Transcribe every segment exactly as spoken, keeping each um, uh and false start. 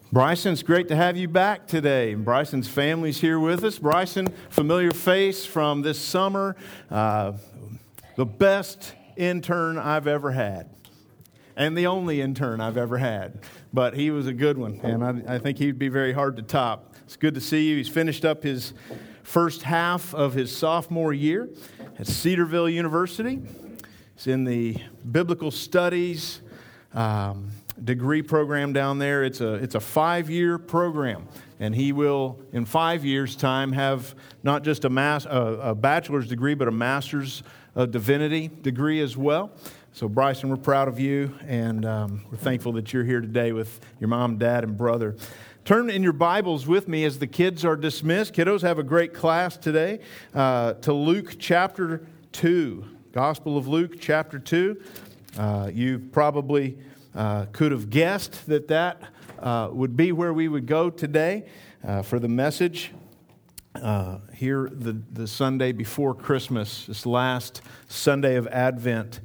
Bryson, it's great to have you back today. Bryson's family's here with us. Bryson, familiar face from this summer, uh, the best intern I've ever had, and the only intern I've ever had. But he was a good one, and I, I think he'd be very hard to top. It's good to see you. He's finished up his first half of his sophomore year at Cedarville University. He's in the Biblical Studies um, degree program down there. It's a it's a five-year program, and he will, in five years' time, have not just a, mass, a, a bachelor's degree, but a master's of divinity degree as well. So, Bryson, we're proud of you, and um, we're thankful that you're here today with your mom, dad, and brother. Turn in your Bibles with me as the kids are dismissed. Kiddos, have a great class today uh, to Luke chapter two. Gospel of Luke chapter two. Uh, you probably uh, could have guessed that that uh, would be where we would go today uh, for the message uh, here the, the Sunday before Christmas, this last Sunday of Advent.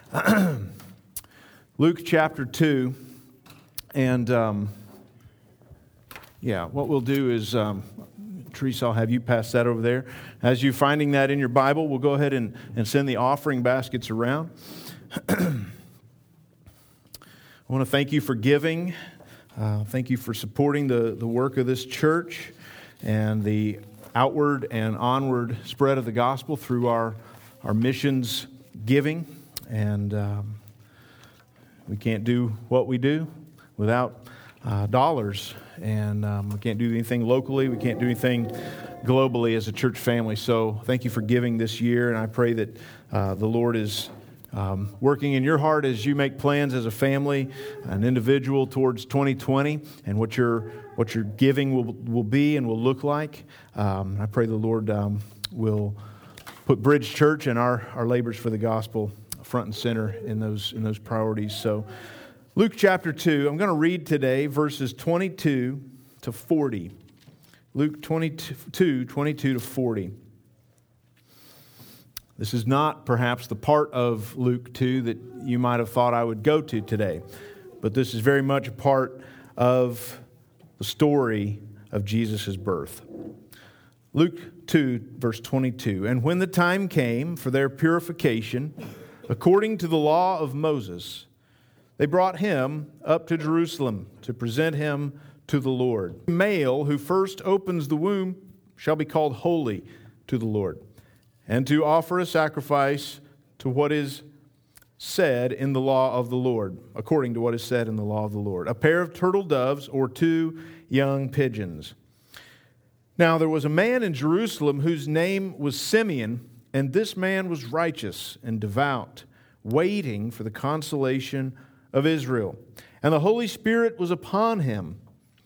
Luke chapter two, and um, yeah, what we'll do is, um, Teresa, I'll have you pass that over there. As you're finding that in your Bible, we'll go ahead and, and send the offering baskets around. I want to thank you for giving. Uh, thank you for supporting the, the work of this church and the outward and onward spread of the gospel through our, our missions giving. And um, we can't do what we do without uh, dollars. And um, we can't do anything locally. We can't do anything globally as a church family. So thank you for giving this year. And I pray that uh, the Lord is um, working in your heart as you make plans as a family, an individual towards twenty twenty, and what your what your giving will will be and will look like. Um, I pray the Lord um, will put Bridge Church and our, our labors for the gospel front and center in those in those priorities. So Luke chapter two, I'm going to read today verses twenty-two to forty. Luke twenty-two, twenty-two to forty. This is not perhaps the part of Luke two that you might have thought I would go to today, but this is very much a part of the story of Jesus' birth. Luke two, verse twenty-two, and when the time came for their purification, according to the law of Moses, they brought him up to Jerusalem to present him to the Lord. The male who first opens the womb shall be called holy to the Lord, and to offer a sacrifice to what is said in the law of the Lord, according to what is said in the law of the Lord, a pair of turtle doves or two young pigeons. Now there was a man in Jerusalem whose name was Simeon, and this man was righteous and devout, waiting for the consolation of Israel. And the Holy Spirit was upon him.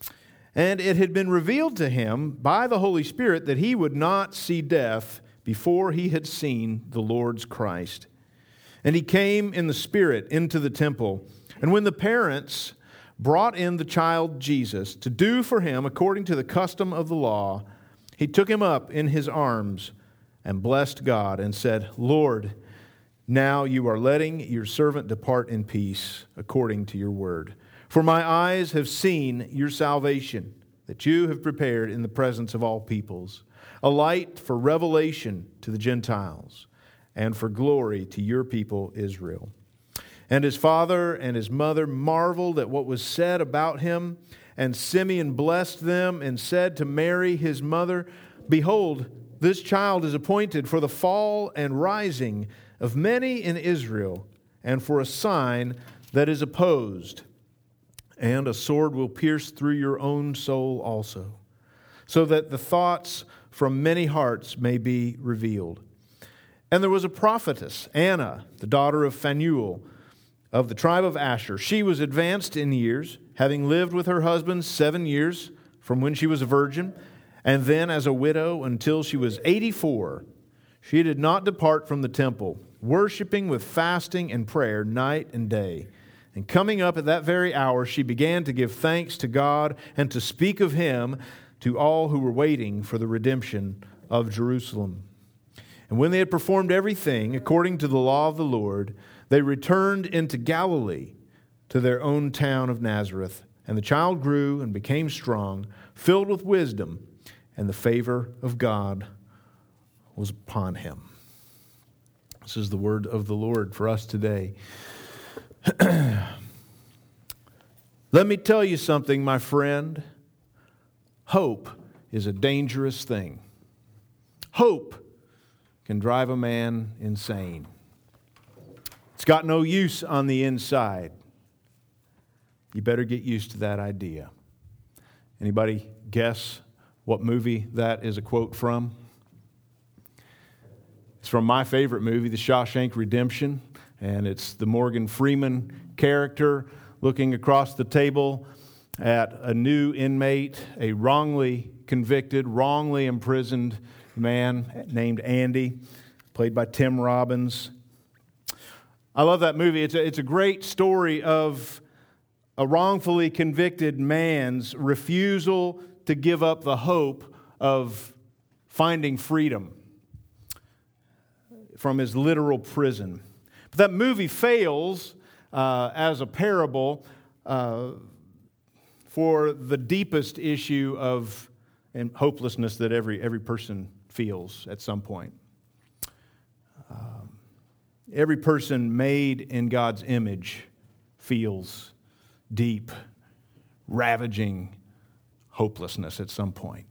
And it had been revealed to him by the Holy Spirit that he would not see death before he had seen the Lord's Christ. And he came in the Spirit into the temple. And when the parents brought in the child Jesus to do for him according to the custom of the law, he took him up in his arms and blessed God and said, Lord, now you are letting your servant depart in peace according to your word. For my eyes have seen your salvation, that you have prepared in the presence of all peoples, a light for revelation to the Gentiles, and for glory to your people Israel. And his father and his mother marveled at what was said about him, and Simeon blessed them and said to Mary his mother, Behold, this child is appointed for the fall and rising of many in Israel, and for a sign that is opposed. And a sword will pierce through your own soul also, so that the thoughts from many hearts may be revealed. And there was a prophetess, Anna, the daughter of Phanuel, of the tribe of Asher. She was advanced in years, having lived with her husband seven years from when she was a virgin, and then as a widow until she was eighty-four. She did not depart from the temple, worshiping with fasting and prayer night and day. And coming up at that very hour, she began to give thanks to God and to speak of him to all who were waiting for the redemption of Jerusalem. And when they had performed everything according to the law of the Lord, they returned into Galilee to their own town of Nazareth. And the child grew and became strong, filled with wisdom, and the favor of God was upon him. This is the word of the Lord for us today. Let me tell you something, my friend. Hope is a dangerous thing. Hope can drive a man insane. It's got no use on the inside. You better get used to that idea. Anybody guess what movie that is a quote from? It's from my favorite movie, The Shawshank Redemption, and it's the Morgan Freeman character looking across the table at a new inmate, a wrongly convicted, wrongly imprisoned man named Andy, played by Tim Robbins. I love that movie. It's a, it's a great story of a wrongfully convicted man's refusal to give up the hope of finding freedom from his literal prison. But that movie fails uh, as a parable uh, for the deepest issue of and hopelessness that every every person feels at some point. Um, every person made in God's image feels deep, ravaging hopelessness at some point.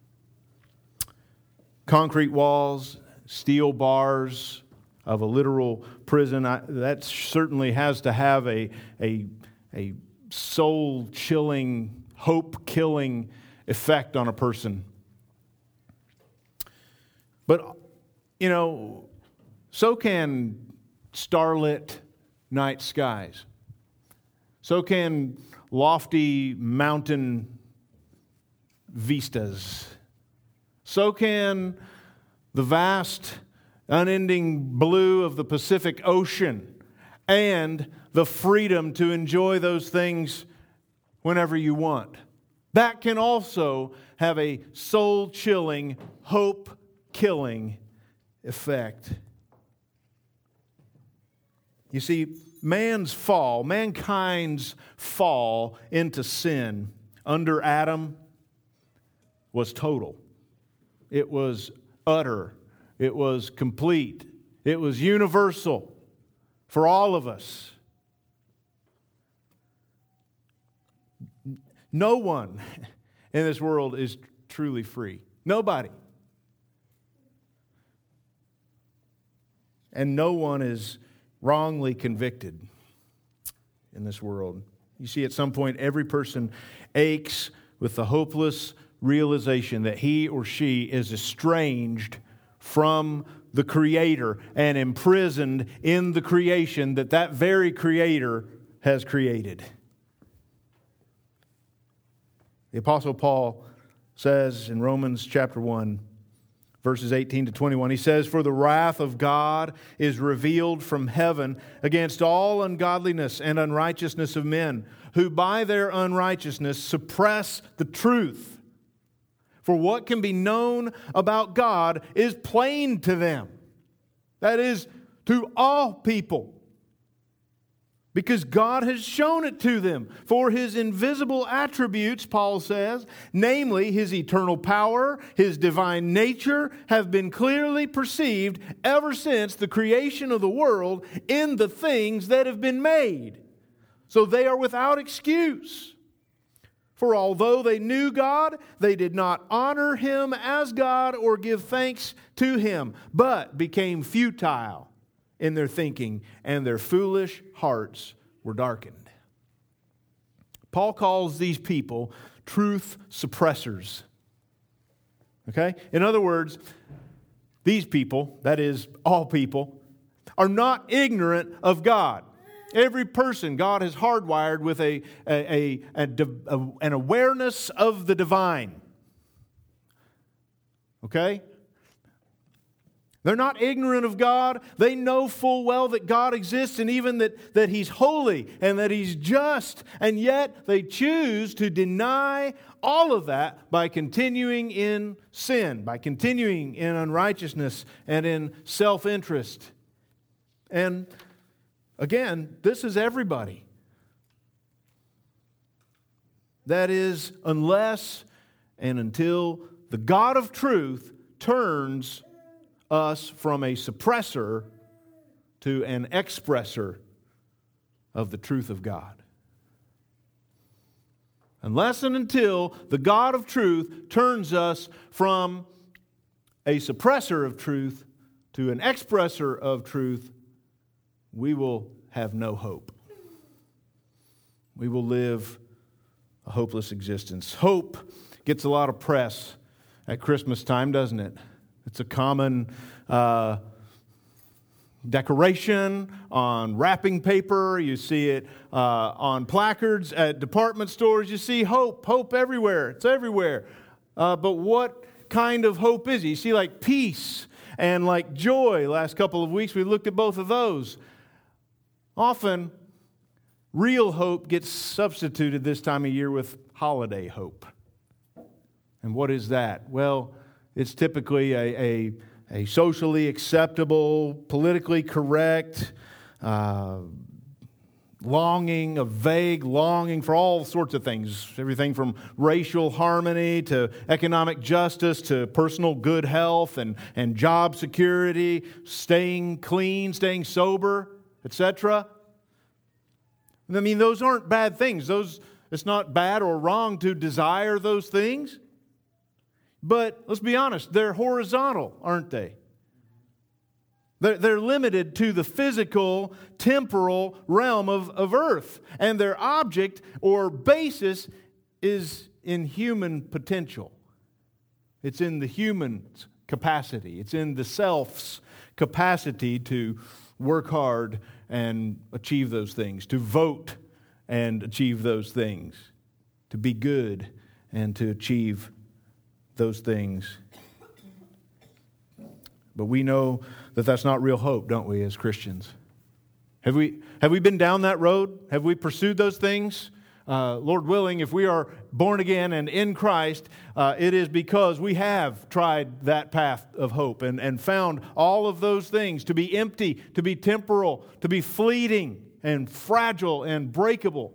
Concrete walls, steel bars of a literal prison, I, that certainly has to have a, a, a soul-chilling, hope-killing effect on a person. But, you know, so can starlit night skies. So can lofty mountain vistas. So can the vast, unending blue of the Pacific Ocean and the freedom to enjoy those things whenever you want. That can also have a soul-chilling, hope-killing effect. You see, man's fall, mankind's fall into sin under Adam was total. It was utter. It was complete. It was universal for all of us. No one in this world is truly free. Nobody. And no one is wrongly convicted in this world. You see, at some point, every person aches with the hopeless realization that he or she is estranged from the Creator and imprisoned in the creation that that very Creator has created. The Apostle Paul says in Romans chapter one, verses eighteen to twenty-one, he says, "For the wrath of God is revealed from heaven against all ungodliness and unrighteousness of men, who by their unrighteousness suppress the truth. For what can be known about God is plain to them." That is, to all people. Because God has shown it to them. For His invisible attributes, Paul says, namely His eternal power, His divine nature, have been clearly perceived ever since the creation of the world in the things that have been made. So they are without excuse. For although they knew God, they did not honor Him as God or give thanks to Him, but became futile in their thinking, and their foolish hearts were darkened. Paul calls these people truth suppressors. Okay? In other words, these people, that is, all people, are not ignorant of God. Every person God has hardwired with a, a, a, a, a an awareness of the divine. Okay? They're not ignorant of God. They know full well that God exists and even that, that He's holy and that He's just. And yet they choose to deny all of that by continuing in sin, by continuing in unrighteousness and in self-interest. And again, this is everybody. That is, unless and until the God of truth turns us from a suppressor to an expresser of the truth of God. Unless and until the God of truth turns us from a suppressor of truth to an expresser of truth, we will have no hope. We will live a hopeless existence. Hope gets a lot of press at Christmas time, doesn't it? It's a common uh, decoration on wrapping paper. You see it uh, on placards at department stores. You see hope, hope everywhere. It's everywhere. Uh, but what kind of hope is it? You see like peace and like joy. Last couple of weeks we looked at both of those. Often, real hope gets substituted this time of year with holiday hope. And what is that? Well, it's typically a, a, a socially acceptable, politically correct uh, longing, a vague longing for all sorts of things. Everything from racial harmony to economic justice to personal good health and, and job security, staying clean, staying sober, et cetera. I mean, those aren't bad things. Those, it's not bad or wrong to desire those things. But let's be honest, they're horizontal, aren't they? They're, they're limited to the physical, temporal realm of, of earth. And their object or basis is in human potential. It's in the human's capacity. It's in the self's capacity to work hard and achieve those things, to vote and achieve those things, to be good and to achieve those things. But we know that that's not real hope, don't we, as Christians? Have we, have we been down that road? Have we pursued those things? Uh, Lord willing, if we are born again and in Christ, uh, it is because we have tried that path of hope and, and found all of those things to be empty, to be temporal, to be fleeting and fragile and breakable.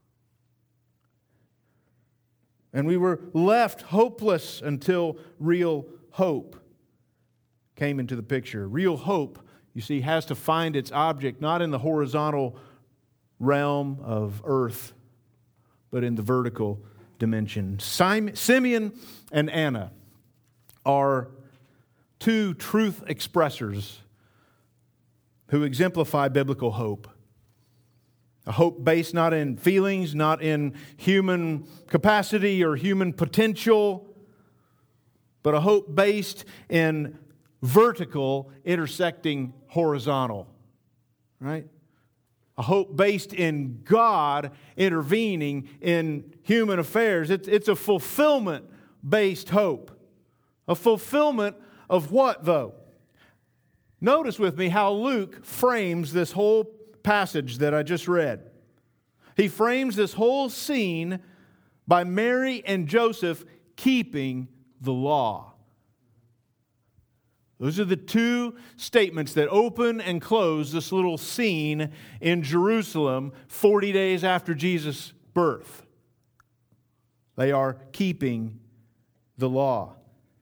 And we were left hopeless until real hope came into the picture. Real hope, you see, has to find its object not in the horizontal realm of earth, but in the vertical dimension. Simeon and Anna are two truth expressors who exemplify biblical hope. A hope based not in feelings, not in human capacity or human potential, but a hope based in vertical intersecting horizontal. Right? A hope based in God intervening in human affairs. It's, it's a fulfillment-based hope. A fulfillment of what, though? Notice with me how Luke frames this whole passage that I just read. He frames this whole scene by Mary and Joseph keeping the law. Those are the two statements that open and close this little scene in Jerusalem forty days after Jesus' birth. They are keeping the law.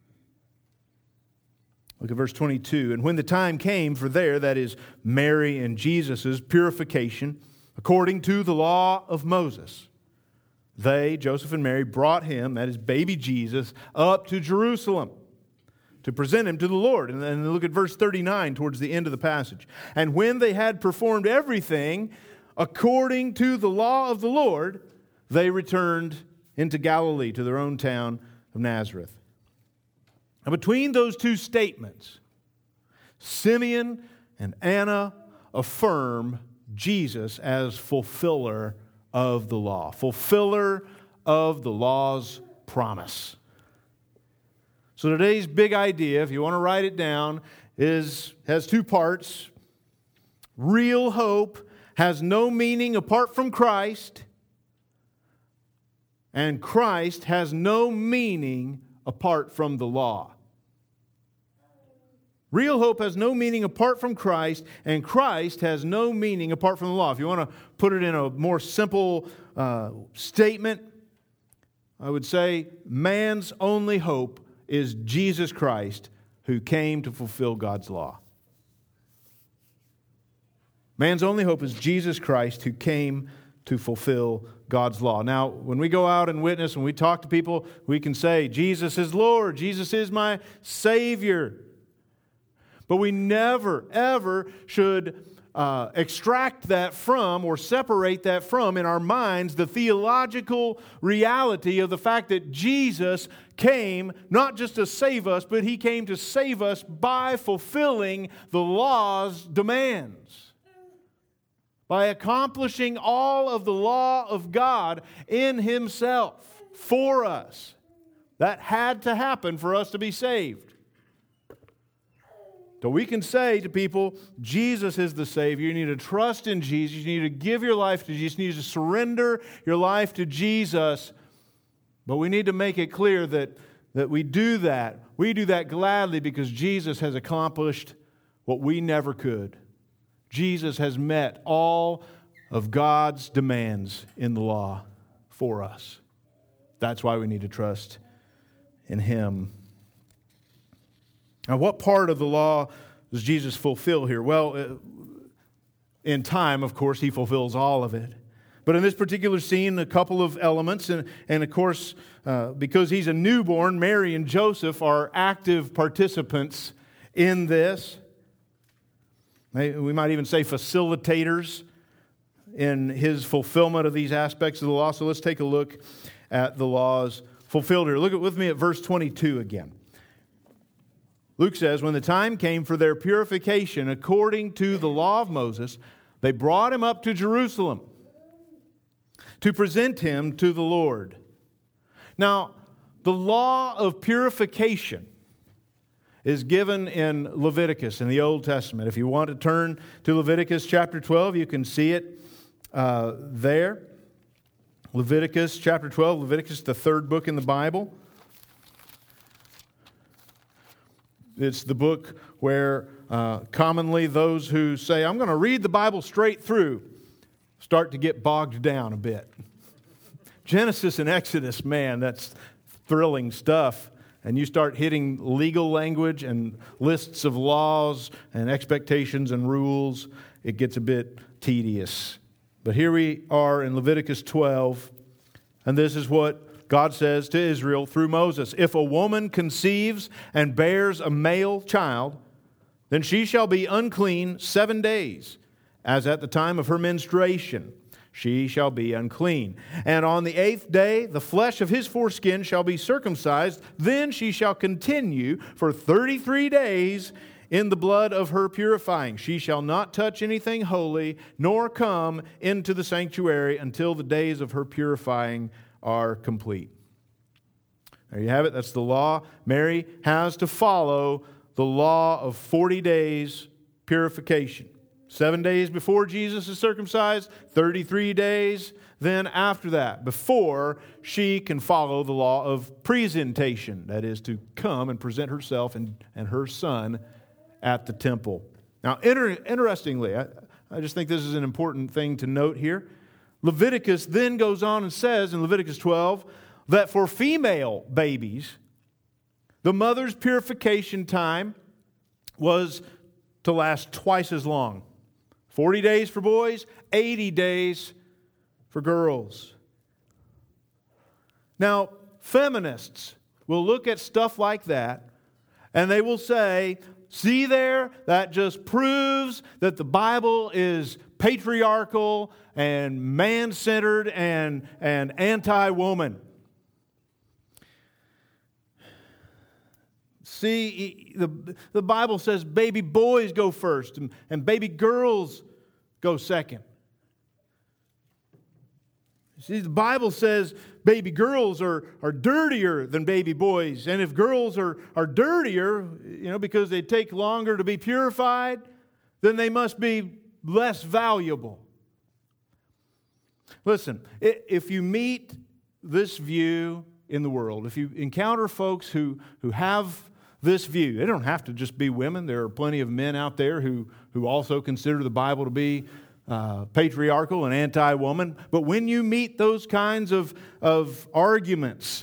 Look at verse twenty-two. And when the time came for their, that is Mary and Jesus' purification, according to the law of Moses, they, Joseph and Mary, brought him, that is baby Jesus, up to Jerusalem to present him to the Lord. And then look at verse thirty-nine towards the end of the passage. And when they had performed everything according to the law of the Lord, they returned into Galilee to their own town of Nazareth. Now, between those two statements, Simeon and Anna affirm Jesus as fulfiller of the law, fulfiller of the law's promise. So today's big idea, if you want to write it down, is has two parts. Real hope has no meaning apart from Christ, and Christ has no meaning apart from the law. Real hope has no meaning apart from Christ, and Christ has no meaning apart from the law. If you want to put it in a more simple uh, statement, I would say man's only hope is Jesus Christ, who came to fulfill God's law. Man's only hope is Jesus Christ, who came to fulfill God's law. Now, when we go out and witness, when we talk to people, we can say, Jesus is Lord, Jesus is my Savior. But we never, ever should uh, extract that from or separate that from in our minds the theological reality of the fact that Jesus came not just to save us, but He came to save us by fulfilling the law's demands. By accomplishing all of the law of God in Himself for us. That had to happen for us to be saved. So we can say to people, Jesus is the Savior. You need to trust in Jesus. You need to give your life to Jesus. You need to surrender your life to Jesus. But we need to make it clear that, that we do that. We do that gladly because Jesus has accomplished what we never could. Jesus has met all of God's demands in the law for us. That's why we need to trust in Him. Now, what part of the law does Jesus fulfill here? Well, in time, of course, He fulfills all of it. But in this particular scene, a couple of elements. And, and of course, uh, because He's a newborn, Mary and Joseph are active participants in this. We might even say facilitators in His fulfillment of these aspects of the law. So let's take a look at the laws fulfilled here. Look with me at verse twenty-two again. Luke says, when the time came for their purification according to the law of Moses, they brought Him up to Jerusalem to present Him to the Lord. Now, the law of purification is given in Leviticus in the Old Testament. If you want to turn to Leviticus chapter twelve, you can see it uh, there. Leviticus chapter twelve, Leviticus, the third book in the Bible. It's the book where uh, commonly those who say, I'm going to read the Bible straight through, start to get bogged down a bit. Genesis and Exodus, man, that's thrilling stuff. And you start hitting legal language and lists of laws and expectations and rules, it gets a bit tedious. But here we are in Leviticus twelve, and this is what God says to Israel through Moses. If a woman conceives and bears a male child, then she shall be unclean seven days, as at the time of her menstruation. She shall be unclean. And on the eighth day, the flesh of his foreskin shall be circumcised. Then she shall continue for thirty-three days in the blood of her purifying. She shall not touch anything holy, nor come into the sanctuary until the days of her purifying are complete. There you have it. That's the law. Mary has to follow the law of forty days purification. Seven days before Jesus is circumcised, thirty-three days then after that, before she can follow the law of presentation, that is, to come and present herself and, and her son at the temple. Now, inter- interestingly, I, I just think this is an important thing to note here. Leviticus then goes on and says in Leviticus twelve that for female babies, the mother's purification time was to last twice as long. forty days for boys, eighty days for girls. Now, feminists will look at stuff like that and they will say, see there, that just proves that the Bible is patriarchal and man-centered and, and anti-woman. See, the, the Bible says baby boys go first and, and baby girls go second. See, the Bible says baby girls are, are dirtier than baby boys. And if girls are, are dirtier, you know, because they take longer to be purified, then they must be less valuable. Listen, if you meet this view in the world, if you encounter folks who, who have this view, they don't have to just be women. There are plenty of men out there who, who also consider the Bible to be uh, patriarchal and anti-woman. But when you meet those kinds of, of arguments,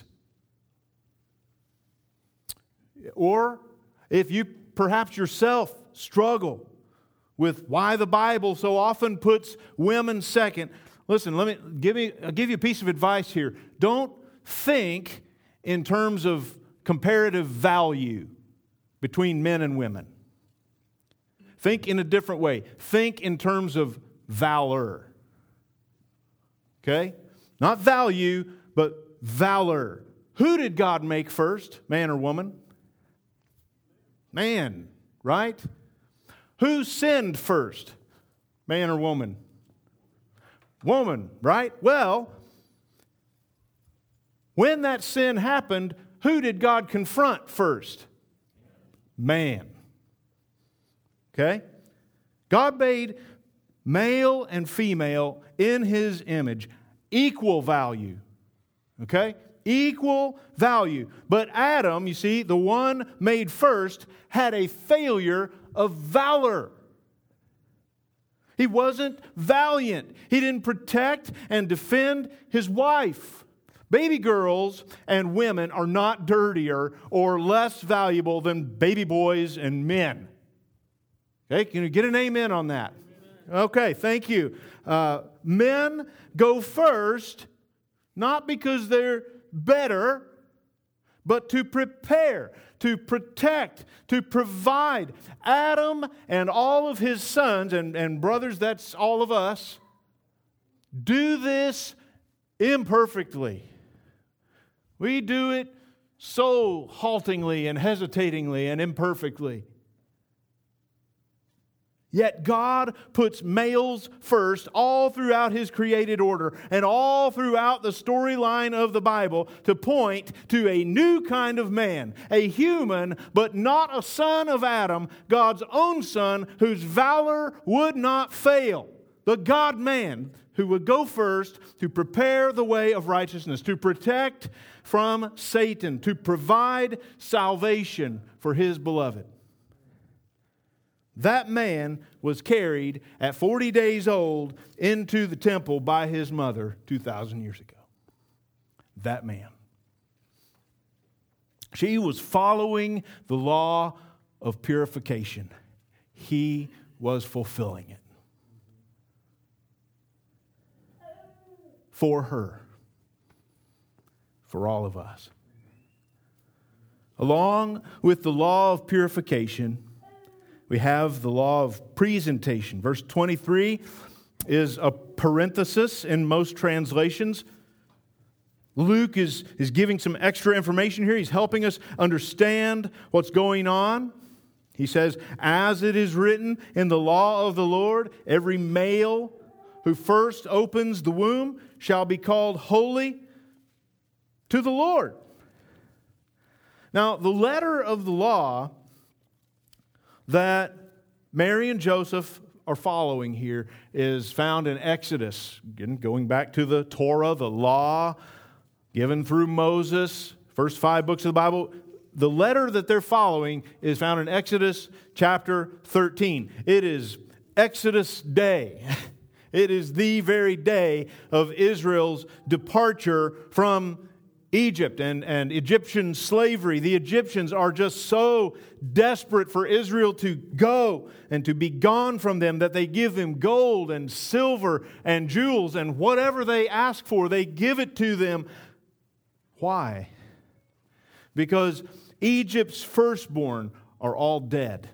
or if you perhaps yourself struggle with why the Bible so often puts women second, listen, let me give me I'll give you a piece of advice here. Don't think in terms of comparative value between men and women. Think in a different way. Think in terms of valor. Okay? Not value, but valor. Who did God make first, man or woman? Man, right? Who sinned first, man or woman? Woman, right? Well, when that sin happened, who did God confront first? Man. Okay? God made male and female in His image, equal value. Okay? Equal value. But Adam, you see, the one made first, had a failure of valor. He wasn't valiant. He didn't protect and defend his wife. Baby girls and women are not dirtier or less valuable than baby boys and men. Okay, can you get an amen on that? Okay, thank you. Uh, men go first, not because they're better, but to prepare, to protect, to provide. Adam and all of his sons, and, and brothers, that's all of us, do this imperfectly. We do it so haltingly and hesitatingly and imperfectly. Yet God puts males first all throughout His created order and all throughout the storyline of the Bible to point to a new kind of man, a human, but not a son of Adam, God's own son, whose valor would not fail. The God-man who would go first to prepare the way of righteousness, to protect from Satan, to provide salvation for His beloved. That man was carried at forty days old into the temple by his mother two thousand years ago. That man. She was following the law of purification. He was fulfilling it. For her. For all of us. Along with the law of purification, we have the law of presentation. Verse twenty-three is a parenthesis in most translations. Luke is, is giving some extra information here. He's helping us understand what's going on. He says, as it is written in the law of the Lord, every male who first opens the womb shall be called holy to the Lord. Now, the letter of the law that Mary and Joseph are following here is found in Exodus. Again, going back to the Torah, the law given through Moses, first five books of the Bible. The letter that they're following is found in Exodus chapter thirteen. It is Exodus Day. It is the very day of Israel's departure from Egypt and, and Egyptian slavery. The Egyptians are just so desperate for Israel to go and to be gone from them that they give them gold and silver and jewels, and whatever they ask for, they give it to them. Why? Because Egypt's firstborn are all dead.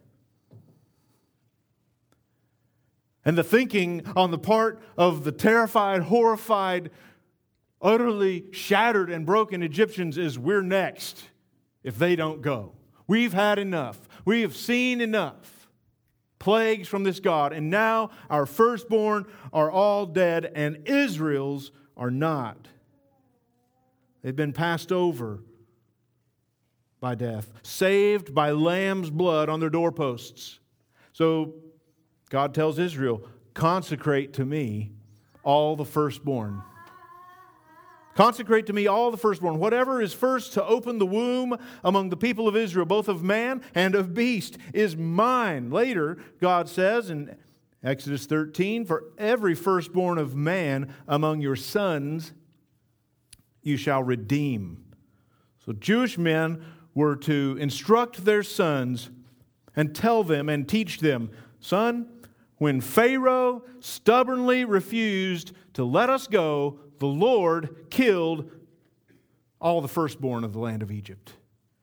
And the thinking on the part of the terrified, horrified, utterly shattered and broken Egyptians is, we're next if they don't go. We've had enough. We have seen enough plagues from this God, and now our firstborn are all dead, and Israel's are not. They've been passed over by death, saved by lamb's blood on their doorposts. So God tells Israel, consecrate to me all the firstborn. Consecrate to me all the firstborn. Whatever is first to open the womb among the people of Israel, both of man and of beast, is mine. Later, God says in Exodus thirteen, for every firstborn of man among your sons you shall redeem. So Jewish men were to instruct their sons and tell them and teach them, son, when Pharaoh stubbornly refused to let us go, the Lord killed all the firstborn of the land of Egypt.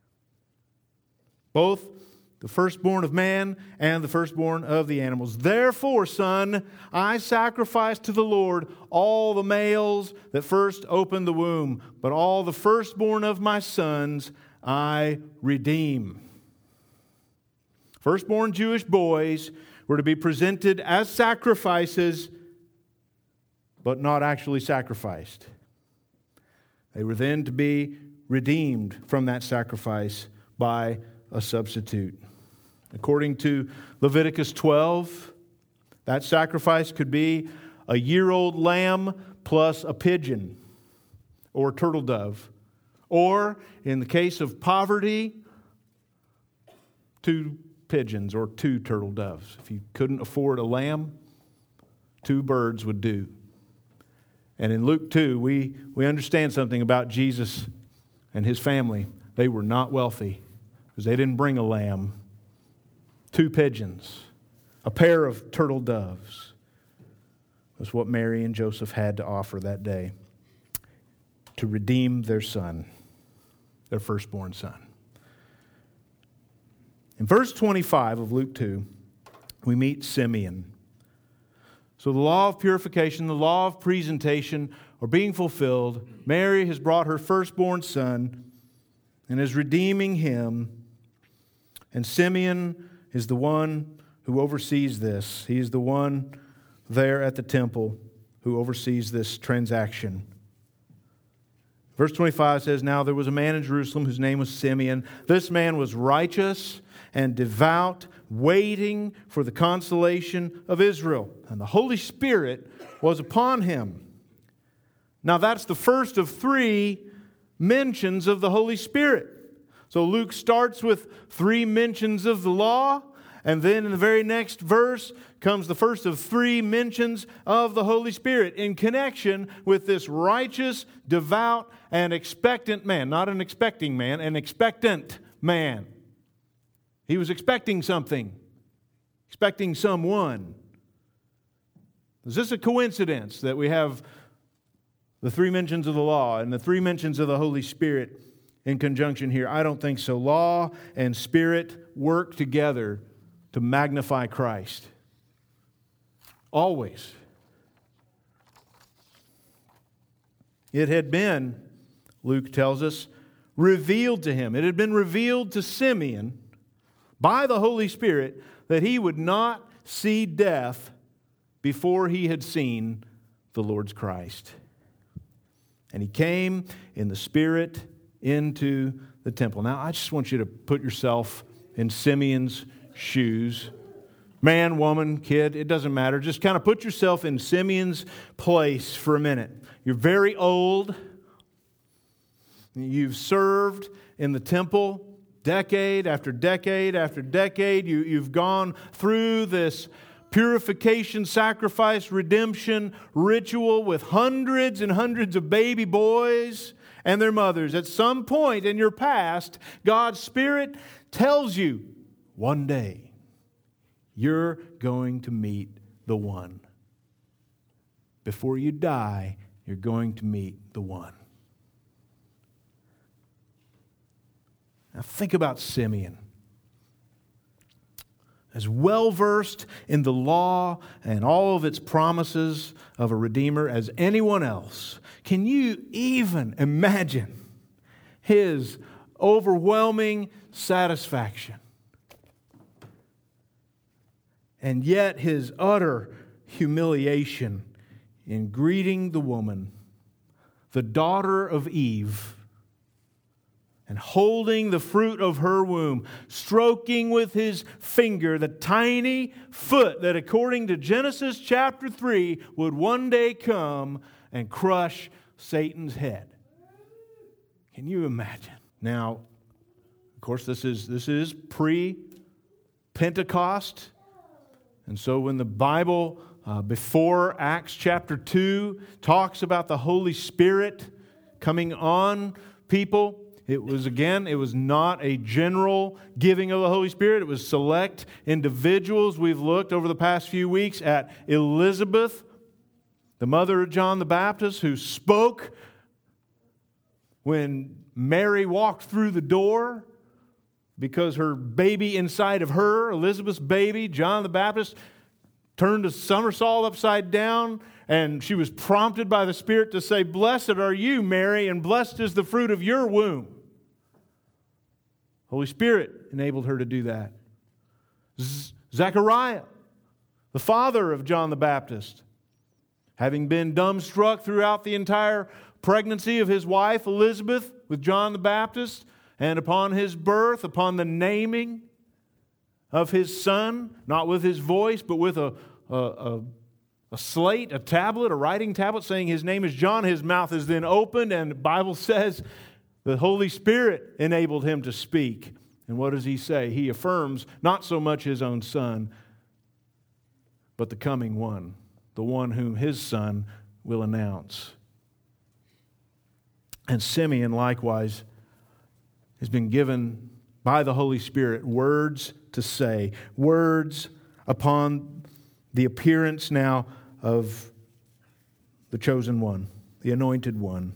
Both the firstborn of man and the firstborn of the animals. Therefore, son, I sacrifice to the Lord all the males that first opened the womb, but all the firstborn of my sons I redeem. Firstborn Jewish boys were to be presented as sacrifices, but not actually sacrificed. They were then to be redeemed from that sacrifice by a substitute. According to Leviticus twelve, that sacrifice could be a year-old lamb plus a pigeon or turtle dove. Or, in the case of poverty, two pigeons or two turtle doves. If you couldn't afford a lamb, two birds would do. And in Luke two, we, we understand something about Jesus and his family. They were not wealthy because they didn't bring a lamb. Two pigeons, a pair of turtle doves was what Mary and Joseph had to offer that day to redeem their son, their firstborn son. In verse twenty-five of Luke two, we meet Simeon. So the law of purification, the law of presentation are being fulfilled. Mary has brought her firstborn son and is redeeming him. And Simeon is the one who oversees this. He is the one there at the temple who oversees this transaction. Verse twenty-five says, now there was a man in Jerusalem whose name was Simeon. This man was righteous and devout, waiting for the consolation of Israel. And the Holy Spirit was upon him. Now that's the first of three mentions of the Holy Spirit. So Luke starts with three mentions of the law, and then in the very next verse comes the first of three mentions of the Holy Spirit in connection with this righteous, devout, and expectant man. Not an expecting man, an expectant man. He was expecting something, expecting someone. Is this a coincidence that we have the three mentions of the law and the three mentions of the Holy Spirit in conjunction here? I don't think so. Law and Spirit work together to magnify Christ. Always. It had been, Luke tells us, revealed to him. It had been revealed to Simeon by the Holy Spirit that he would not see death before he had seen the Lord's Christ. And he came in the Spirit into the temple. Now, I just want you to put yourself in Simeon's shoes. Man, woman, kid, it doesn't matter. Just kind of put yourself in Simeon's place for a minute. You're very old. You've served in the temple decade after decade after decade. You, you've gone through this purification, sacrifice, redemption ritual with hundreds and hundreds of baby boys and their mothers. At some point in your past, God's Spirit tells you, one day, you're going to meet the one. Before you die, you're going to meet the one. Now think about Simeon. As well-versed in the law and all of its promises of a Redeemer as anyone else, can you even imagine his overwhelming satisfaction? And yet his utter humiliation in greeting the woman, the daughter of Eve, and holding the fruit of her womb, stroking with his finger the tiny foot that, according to Genesis chapter three, would one day come and crush Satan's head. Can you imagine? Now, of course, this is, this is pre-Pentecost. And so when the Bible, uh, before Acts chapter two, talks about the Holy Spirit coming on people, it was, again, it was not a general giving of the Holy Spirit. It was select individuals. We've looked over the past few weeks at Elizabeth, the mother of John the Baptist, who spoke when Mary walked through the door because her baby inside of her, Elizabeth's baby, John the Baptist, turned a somersault upside down, and she was prompted by the Spirit to say, "Blessed are you, Mary, and blessed is the fruit of your womb." Holy Spirit enabled her to do that. Z- Zechariah, the father of John the Baptist, having been dumbstruck throughout the entire pregnancy of his wife Elizabeth with John the Baptist, and upon his birth, upon the naming of his son, not with his voice, but with a, a, a, a slate, a tablet, a writing tablet saying his name is John, his mouth is then opened, and the Bible says the Holy Spirit enabled him to speak. And what does he say? He affirms not so much his own son, but the coming one, the one whom his son will announce. And Simeon, likewise, has been given by the Holy Spirit words to say, words upon the appearance now of the chosen one, the anointed one.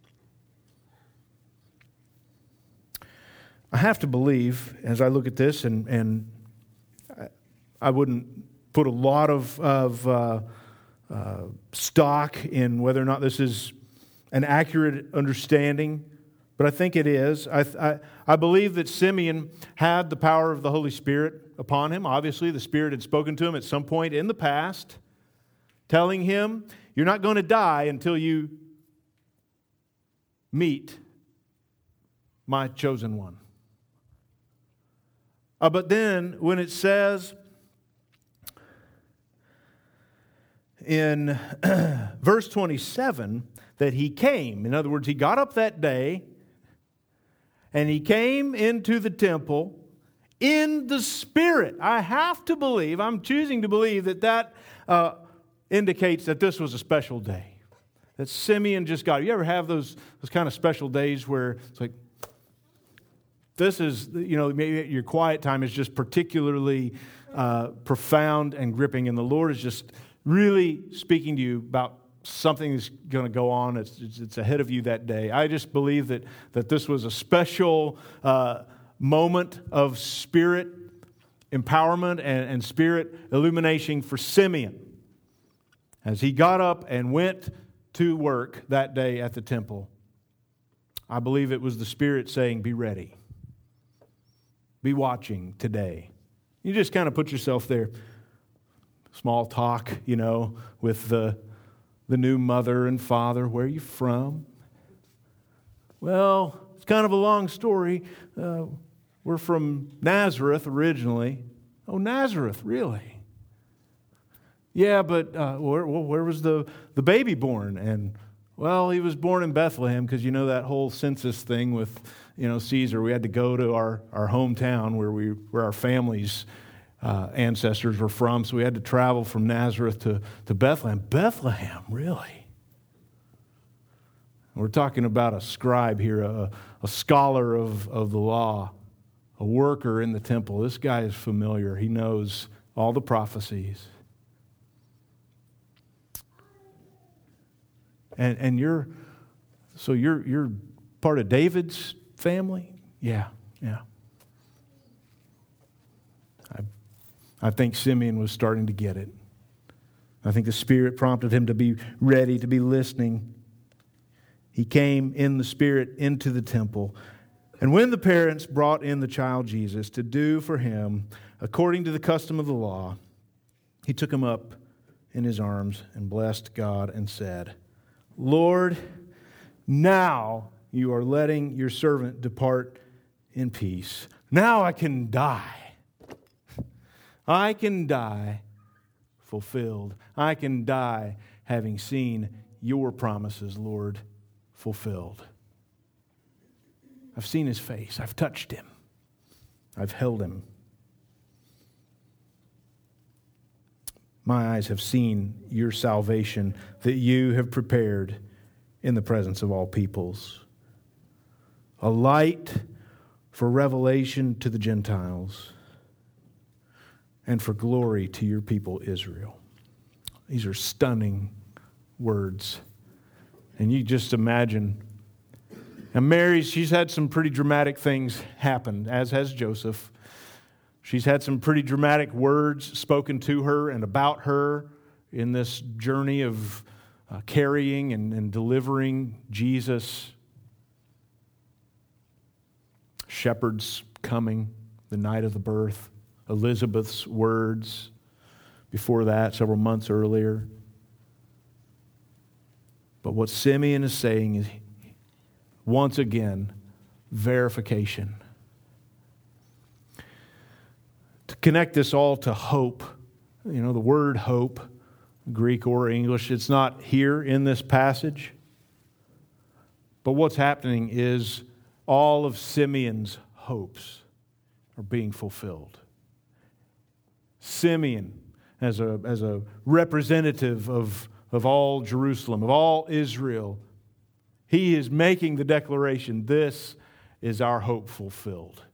I have to believe, as I look at this, and, and I wouldn't put a lot of, of uh, uh, stock in whether or not this is an accurate understanding, but I think it is. I, I, I believe that Simeon had the power of the Holy Spirit upon him. Obviously, the Spirit had spoken to him at some point in the past, telling him, "You're not going to die until you meet my chosen one." Uh, but then, when it says in verse twenty-seven that he came, in other words, he got up that day and he came into the temple in the Spirit. I have to believe, I'm choosing to believe that that uh, indicates that this was a special day. That Simeon just got. You ever have those, those kind of special days where it's like, this is, you know, maybe your quiet time is just particularly uh, profound and gripping, and the Lord is just really speaking to you about something that's going to go on. It's, it's, it's ahead of you that day. I just believe that, that this was a special uh, moment of Spirit empowerment and, and Spirit illumination for Simeon as he got up and went to work that day at the temple. I believe it was the Spirit saying, "Be ready. Be watching today." You just kind of put yourself there. Small talk, you know, with the, the new mother and father. "Where are you from?" "Well, it's kind of a long story. Uh, we're from Nazareth originally." "Oh, Nazareth, really?" "Yeah, but uh, where, where was the, the baby born?" And, "Well, he was born in Bethlehem," because you know that whole census thing with, you know, Caesar. We had to go to our, our hometown where we where our families Uh, ancestors were from, so we had to travel from Nazareth to, to Bethlehem. Bethlehem, really? We're talking about a scribe here, a, a scholar of, of the law, a worker in the temple. This guy is familiar. He knows all the prophecies. And and you're, so you're you're part of David's family? Yeah, yeah. I think Simeon was starting to get it. I think the Spirit prompted him to be ready, to be listening. He came in the Spirit into the temple. And when the parents brought in the child Jesus to do for him, according to the custom of the law, he took him up in his arms and blessed God and said, "Lord, now you are letting your servant depart in peace. Now I can die. I can die fulfilled. I can die having seen your promises, Lord, fulfilled. I've seen his face. I've touched him. I've held him." My eyes have seen your salvation that you have prepared in the presence of all peoples. A light for revelation to the Gentiles and for glory to your people Israel. These are stunning words. And you just imagine. And Mary, she's had some pretty dramatic things happen, as has Joseph. She's had some pretty dramatic words spoken to her and about her in this journey of uh, carrying and, and delivering Jesus. Shepherds coming the night of the birth. Elizabeth's words before that, several months earlier. But what Simeon is saying is, once again, verification. To connect this all to hope, you know, the word hope, Greek or English, it's not here in this passage. But what's happening is all of Simeon's hopes are being fulfilled. Simeon, as a, as a representative of, of all Jerusalem, of all Israel, he is making the declaration, this is our hope fulfilled.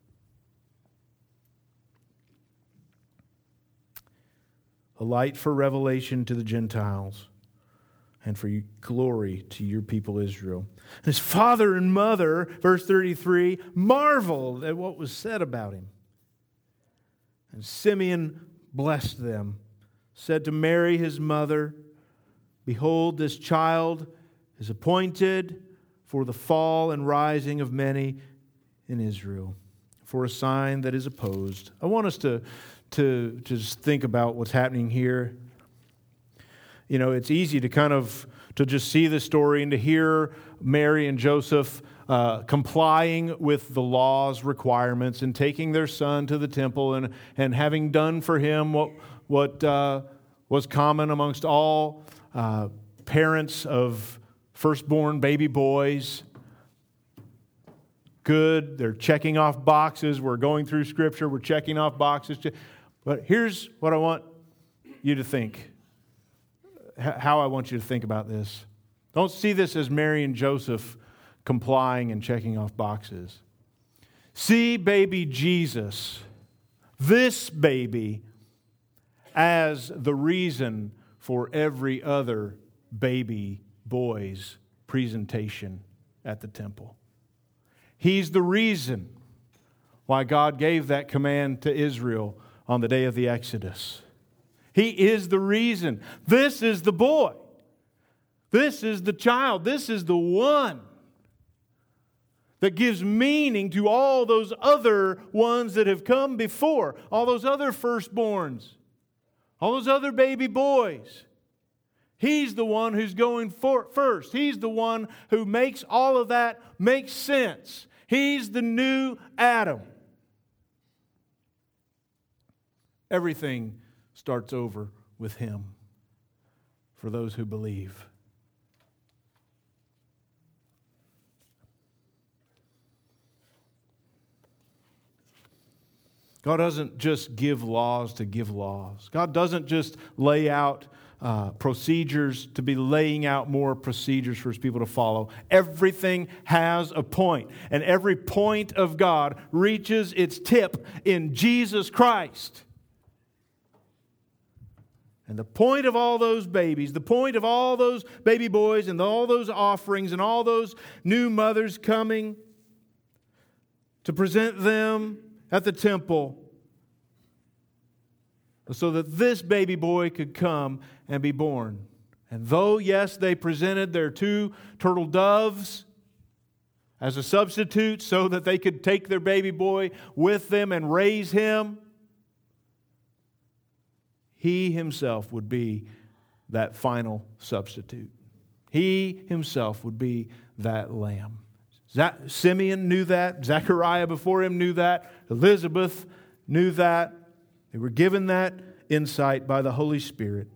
A light for revelation to the Gentiles and for glory to your people Israel. His father and mother, verse thirty-three, marveled at what was said about him. And Simeon blessed them, said to Mary his mother, behold, this child is appointed for the fall and rising of many in Israel, for a sign that is opposed. I want us to, to, to just think about what's happening here. You know, it's easy to kind of, to just see the story and to hear Mary and Joseph uh, complying with the law's requirements and taking their son to the temple and, and having done for him what, what uh, was common amongst all uh, parents of firstborn baby boys. Good, they're checking off boxes. We're going through Scripture, we're checking off boxes. But here's what I want you to think. How I want you to think about this. Don't see this as Mary and Joseph complying and checking off boxes. See baby Jesus, this baby, as the reason for every other baby boy's presentation at the temple. He's the reason why God gave that command to Israel on the day of the Exodus. He is the reason. This is the boy. This is the child. This is the one that gives meaning to all those other ones that have come before, all those other firstborns, all those other baby boys. He's the one who's going for first. He's the one who makes all of that make sense. He's the new Adam. Everything starts over with him for those who believe. God doesn't just give laws to give laws. God doesn't just lay out uh, procedures to be laying out more procedures for His people to follow. Everything has a point, and every point of God reaches its tip in Jesus Christ. And the point of all those babies, the point of all those baby boys and all those offerings and all those new mothers coming to present them at the temple so that this baby boy could come and be born. And though, yes, they presented their two turtle doves as a substitute so that they could take their baby boy with them and raise him, He Himself would be that final substitute. He Himself would be that lamb. Simeon knew that. Zechariah before him knew that. Elizabeth knew that. They were given that insight by the Holy Spirit.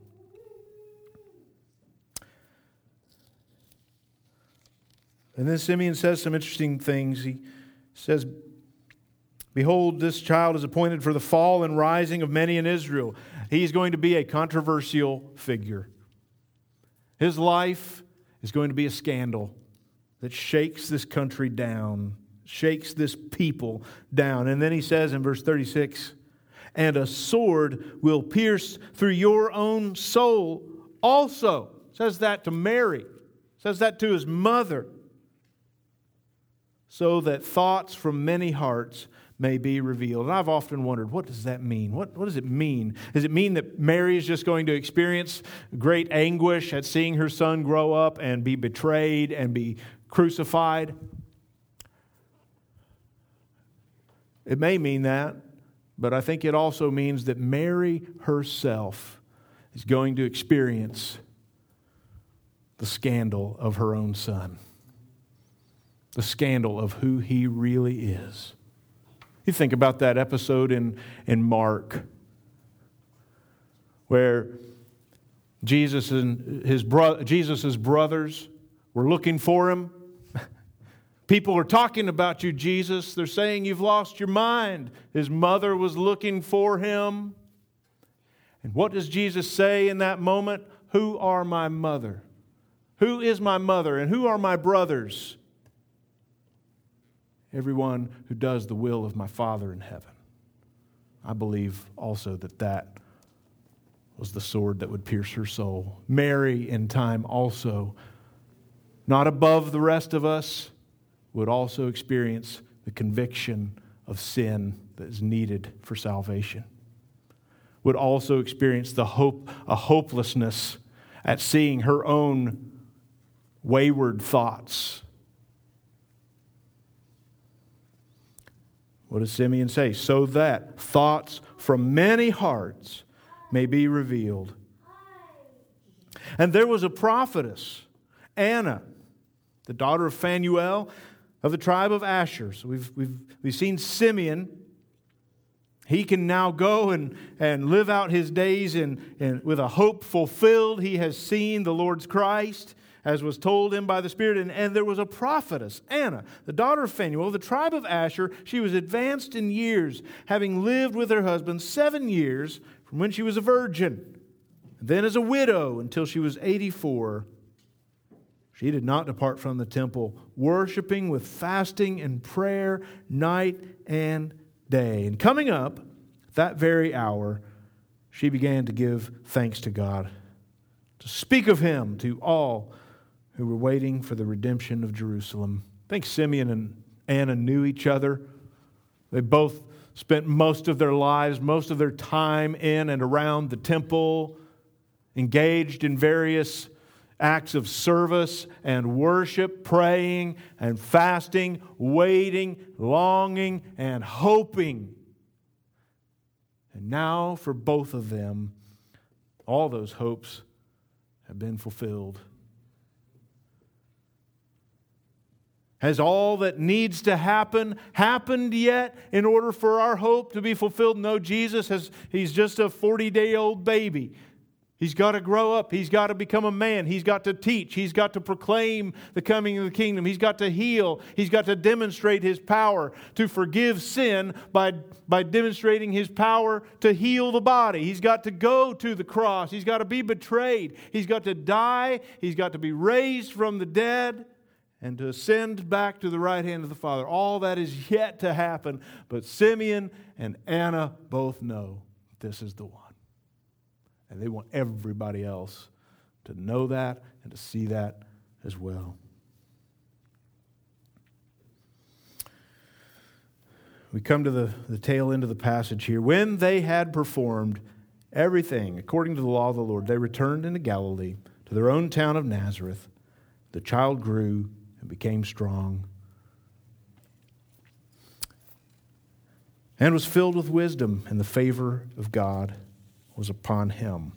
And then Simeon says some interesting things. He says, Behold, this child is appointed for the fall and rising of many in Israel. He's going to be a controversial figure. His life is going to be a scandal that shakes this country down, shakes this people down. And then he says in verse thirty-six, and a sword will pierce through your own soul also. Says that to Mary. Says that to his mother. So that thoughts from many hearts may be revealed. And I've often wondered, what does that mean? What, what does it mean? Does it mean that Mary is just going to experience great anguish at seeing her son grow up and be betrayed and be crucified? It may mean that, but I think it also means that Mary herself is going to experience the scandal of her own son. The scandal of who he really is. You think about that episode in, in Mark where Jesus and his bro- Jesus' brothers were looking for him. People are talking about you, Jesus. They're saying you've lost your mind. His mother was looking for him. And what does Jesus say in that moment? Who are my mother? Who is my mother and who are my brothers? Everyone who does the will of my Father in heaven. I believe also that that was the sword that would pierce her soul. Mary, in time also, not above the rest of us, would also experience the conviction of sin that is needed for salvation. Would also experience the hope, a hopelessness at seeing her own wayward thoughts. What does Simeon say? So that thoughts from many hearts may be revealed. And there was a prophetess, Anna, the daughter of Phanuel of the tribe of Asher. So we've, we've, we've seen Simeon. He can now go and, and live out his days in, in, with a hope fulfilled. He has seen the Lord's Christ, as was told him by the Spirit. And, and there was a prophetess, Anna, the daughter of Phanuel, of the tribe of Asher. She was advanced in years, having lived with her husband seven years from when she was a virgin, and then as a widow until she was eighty-four. She did not depart from the temple, worshiping with fasting and prayer night and day. And coming up that very hour, she began to give thanks to God, to speak of Him to all who were waiting for the redemption of Jerusalem. I think Simeon and Anna knew each other. They both spent most of their lives, most of their time in and around the temple, engaged in various acts of service and worship, praying and fasting, waiting, longing, and hoping. And now for both of them, all those hopes have been fulfilled. Has all that needs to happen happened yet in order for our hope to be fulfilled? No, Jesus has, he's just a forty-day-old baby. He's got to grow up. He's got to become a man. He's got to teach. He's got to proclaim the coming of the kingdom. He's got to heal. He's got to demonstrate His power to forgive sin by, by demonstrating His power to heal the body. He's got to go to the cross. He's got to be betrayed. He's got to die. He's got to be raised from the dead and to ascend back to the right hand of the Father. All that is yet to happen. But Simeon and Anna both know this is the one. And they want everybody else to know that and to see that as well. We come to the, the tail end of the passage here. When they had performed everything according to the law of the Lord, they returned into Galilee to their own town of Nazareth. The child grew and became strong and was filled with wisdom, and the favor of God was upon him.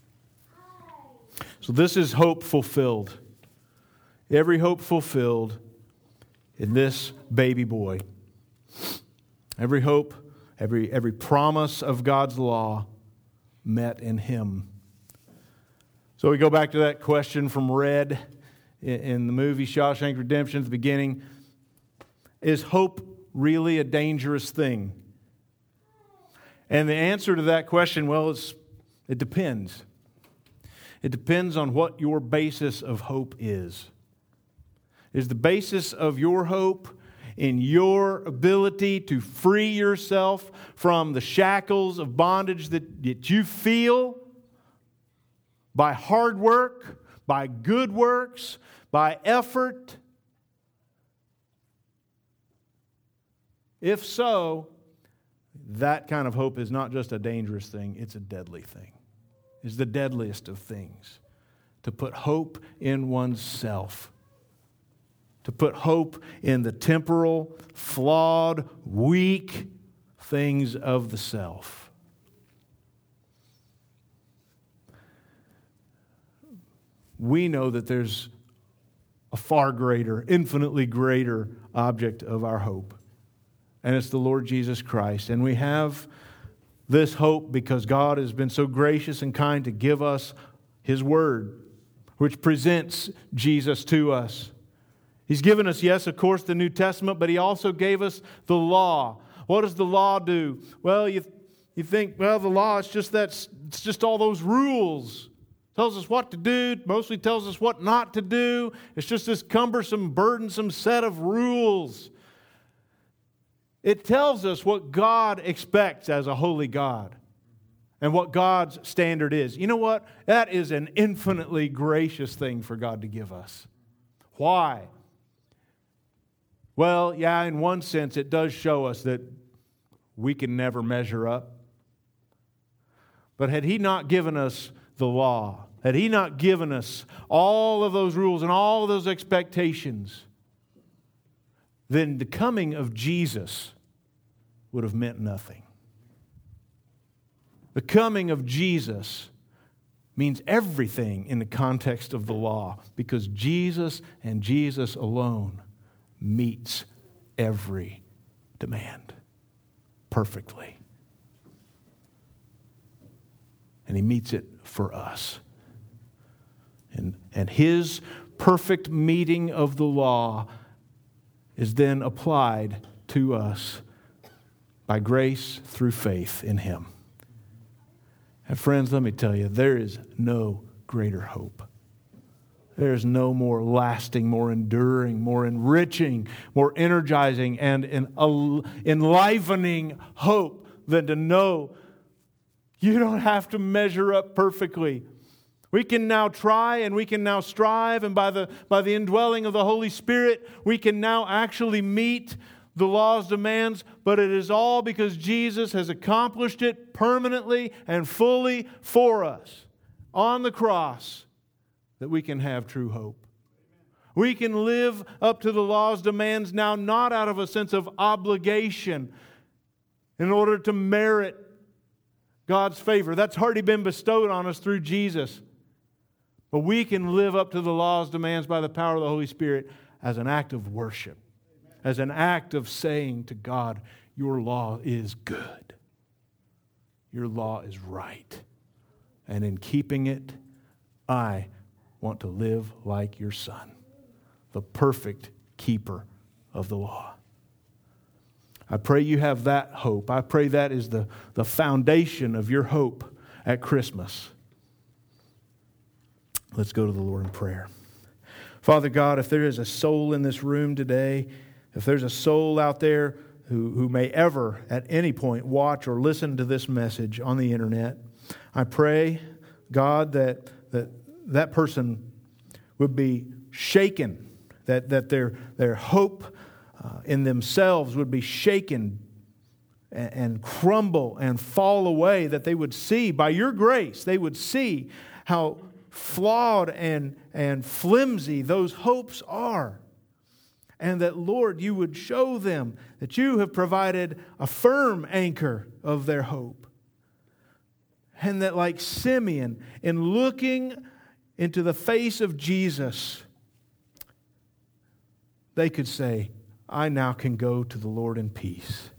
So this is hope fulfilled. Every hope fulfilled in this baby boy. Every hope, every, every promise of God's law met in him. So we go back to that question from Red in, in the movie Shawshank Redemption at the beginning. Is hope really a dangerous thing? And the answer to that question, well, it's, it depends. It depends on what your basis of hope is. Is the basis of your hope in your ability to free yourself from the shackles of bondage that, that you feel by hard work, by good works, by effort? If so, that kind of hope is not just a dangerous thing, it's a deadly thing. It's the deadliest of things. To put hope in oneself. To put hope in the temporal, flawed, weak things of the self. We know that there's a far greater, infinitely greater object of our hope. And it's the Lord Jesus Christ. And we have this hope because God has been so gracious and kind to give us His Word, which presents Jesus to us. He's given us, yes, of course, the New Testament, but He also gave us the law. What does the law do? Well, you, you think, well, the law is just that, it's just all those rules. It tells us what to do, mostly tells us what not to do. It's just this cumbersome, burdensome set of rules. It tells us what God expects as a holy God and what God's standard is. You know what? That is an infinitely gracious thing for God to give us. Why? Well, yeah, in one sense, it does show us that we can never measure up. But had He not given us the law, had He not given us all of those rules and all of those expectations, then the coming of Jesus would have meant nothing. The coming of Jesus means everything in the context of the law because Jesus and Jesus alone meets every demand perfectly. And He meets it for us. And, and His perfect meeting of the law is then applied to us by grace through faith in Him. And friends, let me tell you, there is no greater hope. There is no more lasting, more enduring, more enriching, more energizing, and enlivening hope than to know you don't have to measure up perfectly. We can now try and we can now strive, and by the, by the indwelling of the Holy Spirit, we can now actually meet the law's demands, but it is all because Jesus has accomplished it permanently and fully for us on the cross that we can have true hope. We can live up to the law's demands now, not out of a sense of obligation in order to merit God's favor. That's already been bestowed on us through Jesus. But we can live up to the law's demands by the power of the Holy Spirit as an act of worship, as an act of saying to God, your law is good. Your law is right. And in keeping it, I want to live like your Son, the perfect keeper of the law. I pray you have that hope. I pray that is the, the foundation of your hope at Christmas. Let's go to the Lord in prayer. Father God, if there is a soul in this room today, if there's a soul out there who, who may ever at any point watch or listen to this message on the internet, I pray, God, that that, that person would be shaken, that, that their, their hope uh, in themselves would be shaken and, and crumble and fall away, that they would see, by your grace, they would see how flawed and, and flimsy those hopes are. And that, Lord, you would show them that you have provided a firm anchor of their hope. And that, like Simeon, in looking into the face of Jesus, they could say, I now can go to the Lord in peace.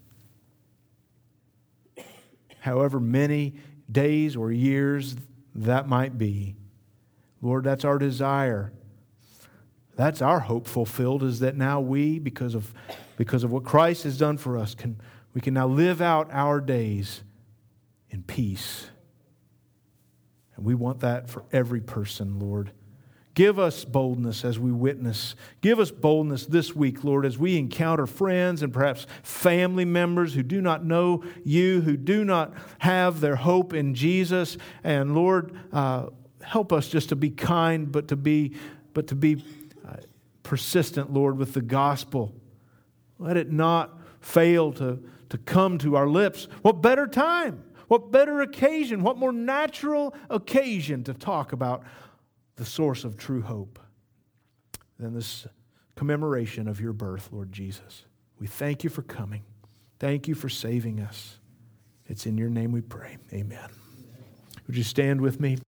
However many days or years that might be, Lord, that's our desire. That's our hope fulfilled, is that now we, because of, because of what Christ has done for us, can we can now live out our days in peace. And we want that for every person, Lord. Give us boldness as we witness. Give us boldness this week, Lord, as we encounter friends and perhaps family members who do not know You, who do not have their hope in Jesus. And Lord, uh, help us just to be kind, but to be, but to be uh, persistent, Lord, with the gospel. Let it not fail to, to come to our lips. What better time? What better occasion? What more natural occasion to talk about the source of true hope than this commemoration of Your birth, Lord Jesus? We thank You for coming. Thank You for saving us. It's in Your name we pray. Amen. Would you stand with me?